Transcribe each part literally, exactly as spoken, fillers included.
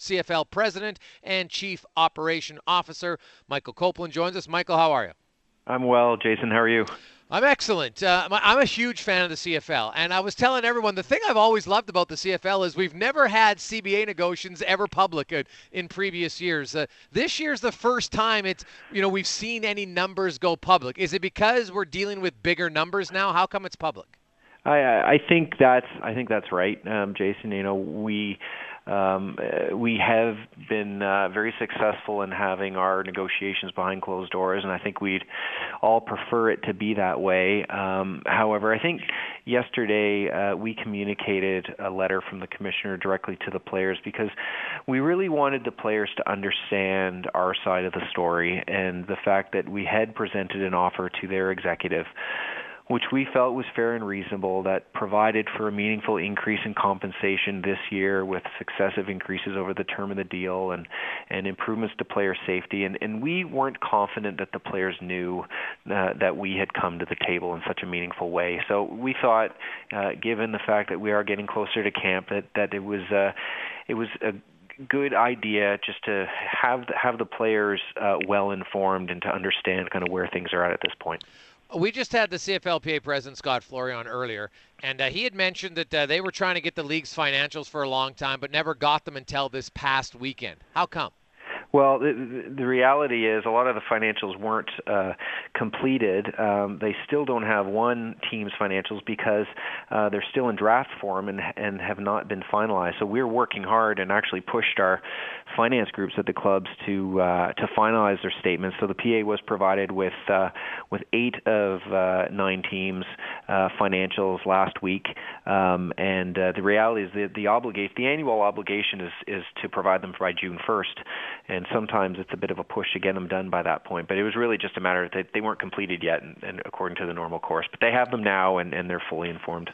C F L President and Chief Operation Officer. Michael Copeland joins us. Michael, how are you? I'm well, Jason. How are you? I'm excellent. Uh, I'm a huge fan of the C F L, and I was telling everyone the thing I've always loved about the C F L is we've never had C B A negotiations ever public in, in previous years. Uh, this year's the first time it's you know we've seen any numbers go public. Is it because we're dealing with bigger numbers now? How come it's public? I I think that's I think that's right, um, Jason. You know we. Um, we have been uh, very successful in having our negotiations behind closed doors, and I think we'd all prefer it to be that way. Um, however, I think yesterday uh, we communicated a letter from the commissioner directly to the players because we really wanted the players to understand our side of the story and the fact that we had presented an offer to their executive which we felt was fair and reasonable, that provided for a meaningful increase in compensation this year with successive increases over the term of the deal and, and improvements to player safety. And, and we weren't confident that the players knew uh, that we had come to the table in such a meaningful way. So we thought, uh, given the fact that we are getting closer to camp, that, that it was uh, it was a good idea just to have the, have the players uh, well informed and to understand kind of where things are at at this point. We just had the C F L P A president, Scott Flory, on earlier, and uh, he had mentioned that uh, they were trying to get the league's financials for a long time, but never got them until this past weekend. How come? Well, the, the reality is a lot of the financials weren't uh, completed. Um, they still don't have one team's financials because uh, they're still in draft form and, and have not been finalized. So we're working hard and actually pushed our finance groups at the clubs to uh, to finalize their statements. So the P A was provided with uh, with eight of uh, nine teams' uh, financials last week, um, and uh, the reality is that the obligation, the annual obligation, is is to provide them by June first. And sometimes it's a bit of a push to get them done by that point. But it was really just a matter that they weren't completed yet, and, and according to the normal course. But they have them now, and, and they're fully informed.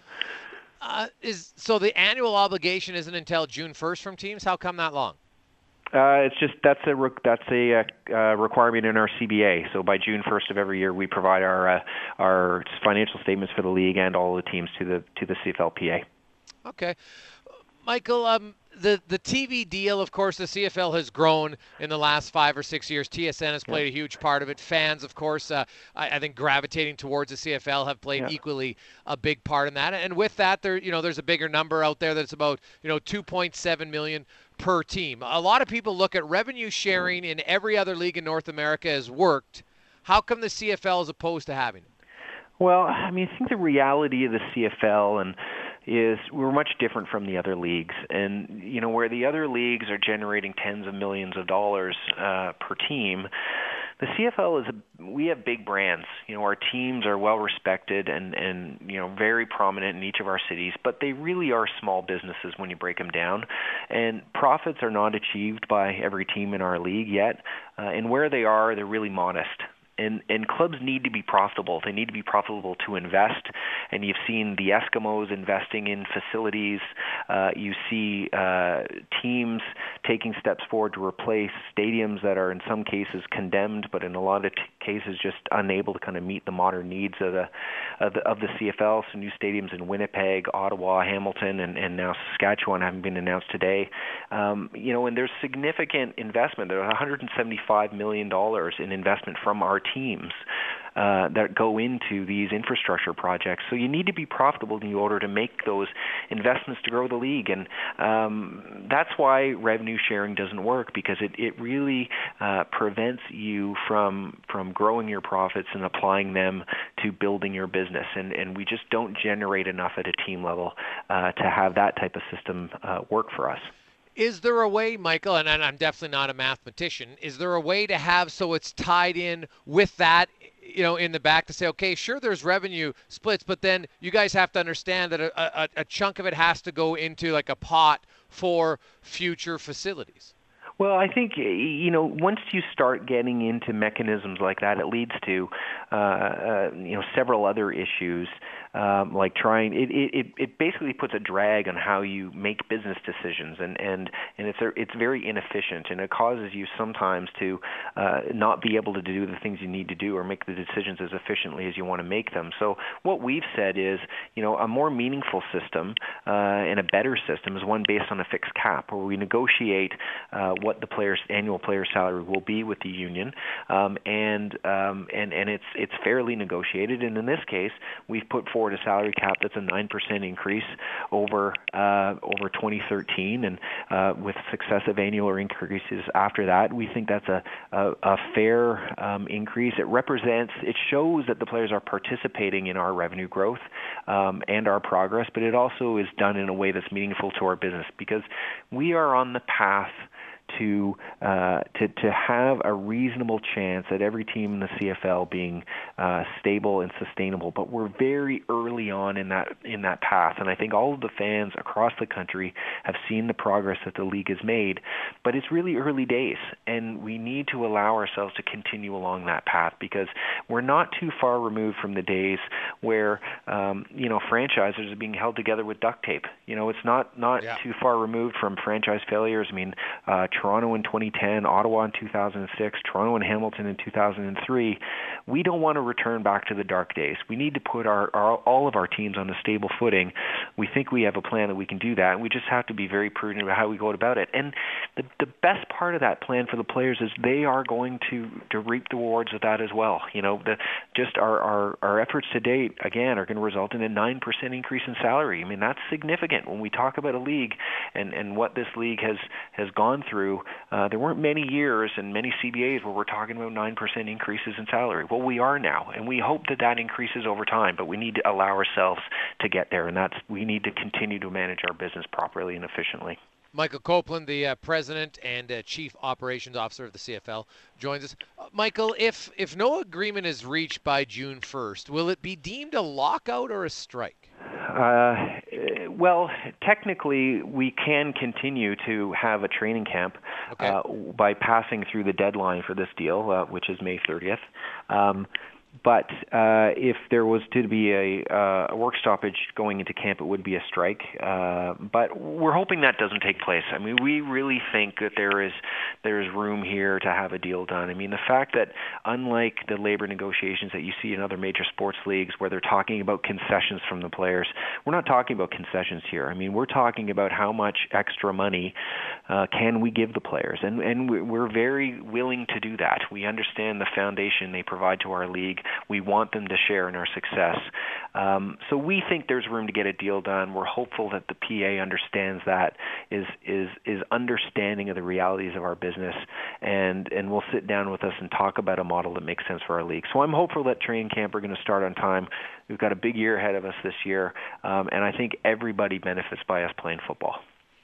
Uh, is so the annual obligation isn't until June first from teams? How come that long? Uh, it's just that's a re- that's a uh, requirement in our C B A. So by June first of every year, we provide our uh, our financial statements for the league and all the teams to the to the C F L P A. Okay, Michael. Um, The the T V deal, of course, the C F L has grown in the last five or six years. T S N has played a huge part of it. Fans, of course, uh, I, I think gravitating towards the C F L have played Yeah. equally a big part in that. And with that, there you know there's a bigger number out there that's about you know two point seven million per team. A lot of people look at revenue sharing in every other league in North America has worked. How come the C F L is opposed to having it? Well, I mean, I think the reality of the C F L and is we're much different from the other leagues. And, you know, where the other leagues are generating tens of millions of dollars uh, per team, the C F L is a, we have big brands. You know, our teams are well respected and, and, you know, very prominent in each of our cities, but they really are small businesses when you break them down. And profits are not achieved by every team in our league yet. Uh, and where they are, they're really modest. And, and clubs need to be profitable. They need to be profitable to invest. And you've seen the Eskimos investing in facilities. Uh, you see uh, teams taking steps forward to replace stadiums that are in some cases condemned, but in a lot of t- cases just unable to kind of meet the modern needs of the of the, of the C F L. So new stadiums in Winnipeg, Ottawa, Hamilton, and, and now Saskatchewan haven't been announced today. Um, you know, and there's significant investment. There's one hundred seventy-five million dollars in investment from our teams uh, that go into these infrastructure projects. So you need to be profitable in order to make those investments to grow the league. And um, that's why revenue sharing doesn't work, because it, it really uh, prevents you from from growing your profits and applying them to building your business. And, and we just don't generate enough at a team level uh, to have that type of system uh, work for us. Is there a way, Michael, and I'm definitely not a mathematician, is there a way to have so it's tied in with that, you know, in the back to say, okay, sure, there's revenue splits, but then you guys have to understand that a, a, a chunk of it has to go into like a pot for future facilities? Well, I think, you know, once you start getting into mechanisms like that, it leads to, uh, uh, you know, several other issues. um, like trying it, it it basically puts a drag on how you make business decisions, and and and it's a, it's very inefficient, and it causes you sometimes to uh, not be able to do the things you need to do or make the decisions as efficiently as you want to make them. So what we've said is, you know, a more meaningful system uh, and a better system is one based on a fixed cap, where we negotiate uh, what the player's annual player salary will be with the union, um, and um, and and it's it's fairly negotiated. And in this case, we've put forward a salary cap that's a nine percent increase over uh, over twenty thirteen, and uh, with successive annual increases after that. We think that's a a, a fair um, increase. It represents, it shows that the players are participating in our revenue growth um, and our progress, but it also is done in a way that's meaningful to our business, because we are on the path to uh, to to have a reasonable chance at every team in the C F L being uh, stable and sustainable. But we're very early on in that in that path, and I think all of the fans across the country have seen the progress that the league has made. But it's really early days, and we need to allow ourselves to continue along that path, because we're not too far removed from the days where um, you know franchises are being held together with duct tape. You know, it's not not yeah. too far removed from franchise failures. I mean. Uh, Toronto in twenty ten, Ottawa in two thousand six, Toronto and Hamilton in two thousand three. We don't want to return back to the dark days. We need to put our, our all of our teams on a stable footing. We think we have a plan that we can do that, and we just have to be very prudent about how we go about it. And the, the best part of that plan for the players is they are going to, to reap the rewards of that as well. You know, the, just our, our, our efforts to date, again, are going to result in a nine percent increase in salary. I mean, that's significant. When we talk about a league and, and what this league has, has gone through, Uh, there weren't many years and many C B As where we're talking about nine percent increases in salary. Well, we are now, and we hope that that increases over time, but we need to allow ourselves to get there, and that's we need to continue to manage our business properly and efficiently. Michael Copeland, the uh, president and uh, chief operations officer of the C F L, joins us. Uh, Michael, if if no agreement is reached by June first, will it be deemed a lockout or a strike? Uh, well, technically, we can continue to have a training camp okay. uh, by passing through the deadline for this deal, uh, which is May thirtieth. Um, But uh, if there was to be a, uh, a work stoppage going into camp, it would be a strike. Uh, but we're hoping that doesn't take place. I mean, we really think that there is there is room here to have a deal done. I mean, the fact that unlike the labor negotiations that you see in other major sports leagues where they're talking about concessions from the players, we're not talking about concessions here. I mean, we're talking about how much extra money uh, can we give the players. And, and we're very willing to do that. We understand the foundation they provide to our league. We want them to share in our success. Um, so we think there's room to get a deal done. We're hopeful that the P A understands that, is is is understanding of the realities of our business, and, and will sit down with us and talk about a model that makes sense for our league. So I'm hopeful that training camp are going to start on time. We've got a big year ahead of us this year, um, and I think everybody benefits by us playing football.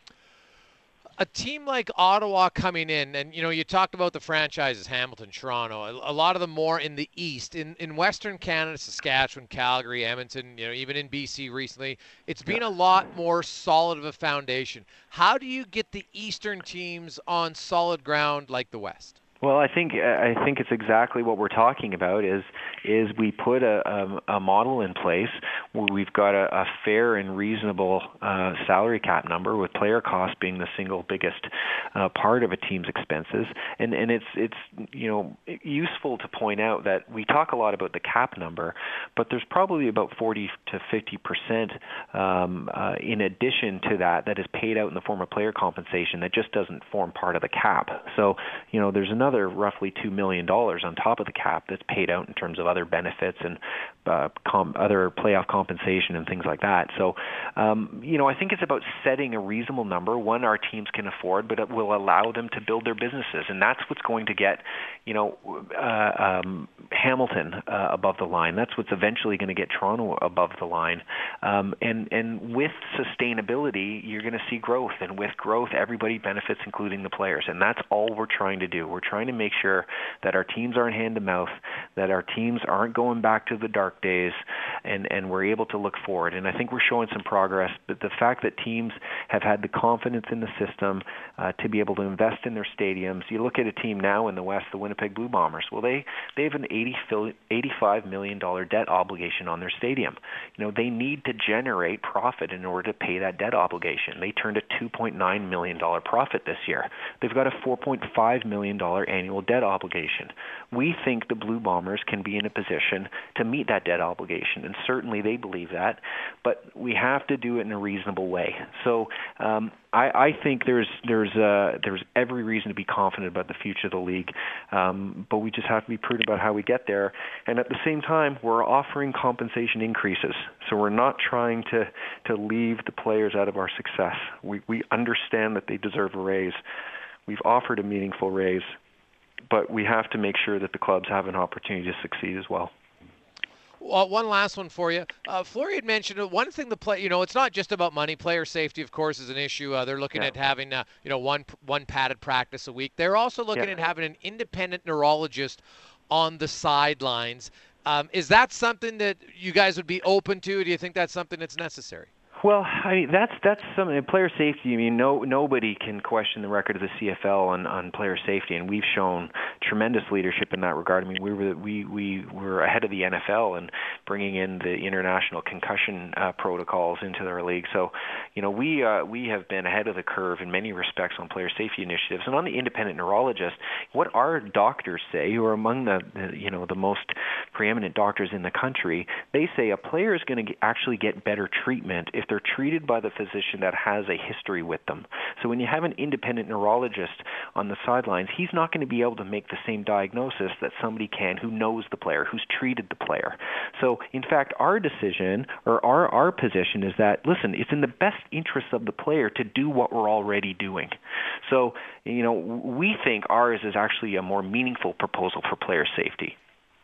A team like Ottawa coming in, and you know, you talked about the franchises, Hamilton, Toronto, a, a lot of them more in the East. In in Western Canada, Saskatchewan, Calgary, Edmonton, you know, even in B C recently, it's been a lot more solid of a foundation. How do you get the Eastern teams on solid ground like the West? Well, I think I think it's exactly what we're talking about. Is is we put a, a, a model in place where we've got a, a fair and reasonable uh, salary cap number, with player costs being the single biggest uh, part of a team's expenses. And and it's it's you know useful to point out that we talk a lot about the cap number, but there's probably about forty to fifty percent um, uh, in addition to that that is paid out in the form of player compensation that just doesn't form part of the cap. So you know there's another roughly two million dollars on top of the cap that's paid out in terms of other benefits and uh, com- other playoff compensation and things like that. So, um, you know, I think it's about setting a reasonable number, one our teams can afford, but it will allow them to build their businesses. And that's what's going to get, you know, uh, um, Hamilton uh, above the line. That's what's eventually going to get Toronto above the line. Um, and, and with sustainability, you're going to see growth. And with growth, everybody benefits, including the players. And that's all we're trying to do. We're trying trying to make sure that our teams aren't hand to mouth, that our teams aren't going back to the dark days, and, and we're able to look forward. And I think we're showing some progress, but the fact that teams have had the confidence in the system uh, to be able to invest in their stadiums. You look at a team now in the West, the Winnipeg Blue Bombers. Well, they, they have an eighty-five million dollars debt obligation on their stadium. You know, they need to generate profit in order to pay that debt obligation. They turned a two point nine million dollars profit this year. They've got a four point five million dollars annual debt obligation. We think the Blue Bombers can be in a position to meet that debt obligation, and certainly they believe that, but we have to do it in a reasonable way. So um, I, I think there's there's uh, there's every reason to be confident about the future of the league, um, but we just have to be prudent about how we get there. And at the same time, we're offering compensation increases, so we're not trying to to leave the players out of our success. We we understand that they deserve a raise. We've offered a meaningful raise, but we have to make sure that the clubs have an opportunity to succeed as well. Well, one last one for you. Uh, Fleury had mentioned uh, one thing. The play, you know, it's not just about money. Player safety, of course, is an issue. Uh, they're looking yeah. at having, uh, you know, one one padded practice a week. They're also looking yeah. at having an independent neurologist on the sidelines. Um, is that something that you guys would be open to? Do you think that's something that's necessary? Well, I mean, that's that's something. Player safety. I mean, no nobody can question the record of the C F L on, on player safety, and we've shown tremendous leadership in that regard. I mean, we were we we were ahead of the N F L in bringing in the international concussion uh, protocols into our league. So, you know, we uh, we have been ahead of the curve in many respects on player safety initiatives. And on the independent neurologist, what our doctors say, who are among the, the you know the most preeminent doctors in the country, they say a player is going to actually get better treatment if they're treated by the physician that has a history with them. So when you have an independent neurologist on the sidelines, he's not going to be able to make the same diagnosis that somebody can who knows the player, who's treated the player. So in fact, our decision or our, our position is that, listen, it's in the best interest of the player to do what we're already doing. So, you know, we think ours is actually a more meaningful proposal for player safety.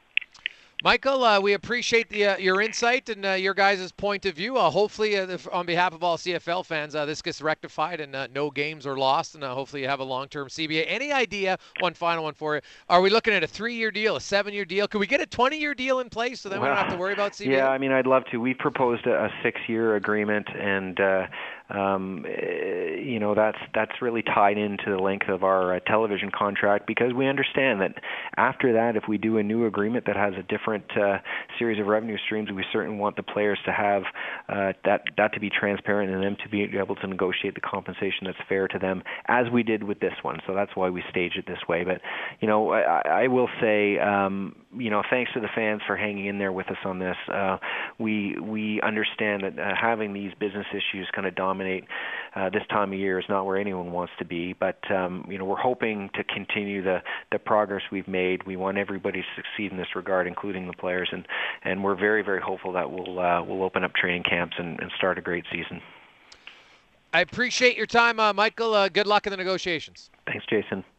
Michael, uh, we appreciate the, uh, your insight and uh, your guys' point of view. Uh, hopefully, uh, on behalf of all C F L fans, uh, this gets rectified and uh, no games are lost, and uh, hopefully you have a long-term C B A. Any idea, one final one for you, are we looking at a three-year deal, a seven-year deal? Could we get a twenty-year deal in place so then well, we don't have to worry about C B A? Yeah, I mean, I'd love to. We proposed a, a six-year agreement, and uh, um, you know, that's that's really tied into the length of our uh, television contract, because we understand that after that, if we do a new agreement that has a different uh, series of revenue streams, we certainly want the players to have uh, that that to be transparent and them to be able to negotiate the compensation that's fair to them, as we did with this one. So that's why we staged it this way. But you know, I, I will say, um, you know, thanks to the fans for hanging in there with us on this. Uh, we we understand that uh, having these business issues kind of dominate uh, this time of year is not where anyone wants to be. But um, you know, we're hoping to continue the the progress we've made. We want everybody to succeed in this regard, including the players, and and we're very very hopeful that we'll uh, we'll open up training camps and, and start a great season. I appreciate your time, uh, Michael. Uh, good luck in the negotiations. Thanks, Jason.